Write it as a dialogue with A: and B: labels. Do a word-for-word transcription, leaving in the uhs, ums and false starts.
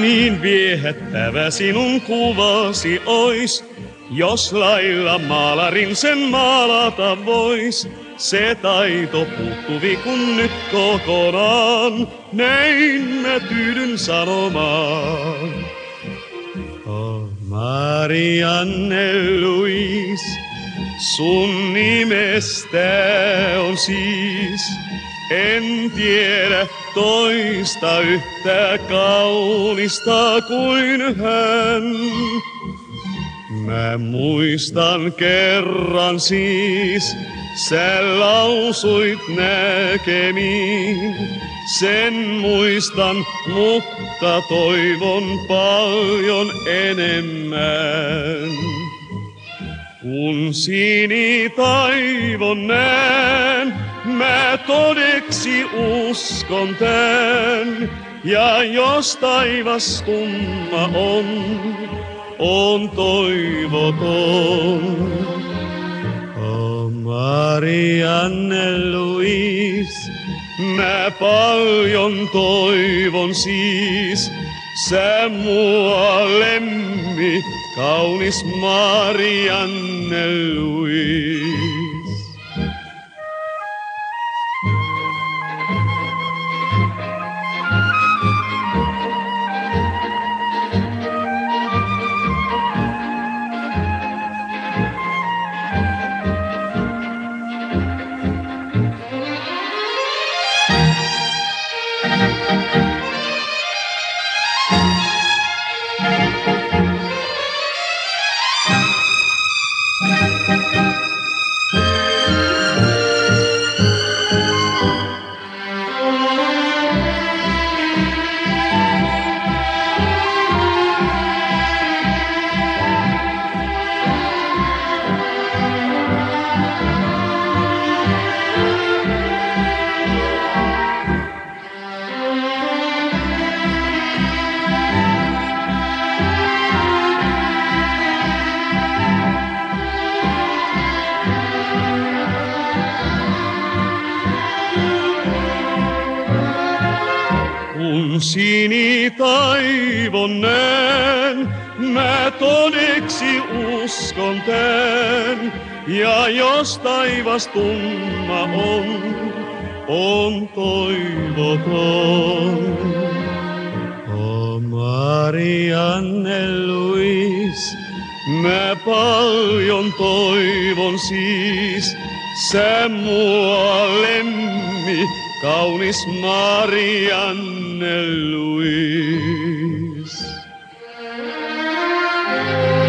A: Niin viehättävä sinun kuvasi ois, jos lailla maalarin sen maalata vois. Se taito puuttuvi kun nyt kokonaan, näin mä tyydyn sanomaan. Oh, Marianne Louise, sun nimestä on siis, en tiedä toista yhtä kaunista kuin hän. Mä muistan kerran siis, sä lausuit näkemiin. Sen muistan, mutta toivon paljon enemmän. Kun sinitaivon näen, mä todeksi uskon tän. Ja jos taivas tumma on, on toivoton. Oh, Marianne Louise, mä paljon toivon siis. Sä mua lemmi, kaunis Marianne Louise. Kun sinitaivon näen, mä todeksi uskon tän. Ja jos taivas tumma on, on toivoton. Oh, Marianne Louise, mä paljon toivon siis. Sä mua lemmi, kaunis Marianne Louise.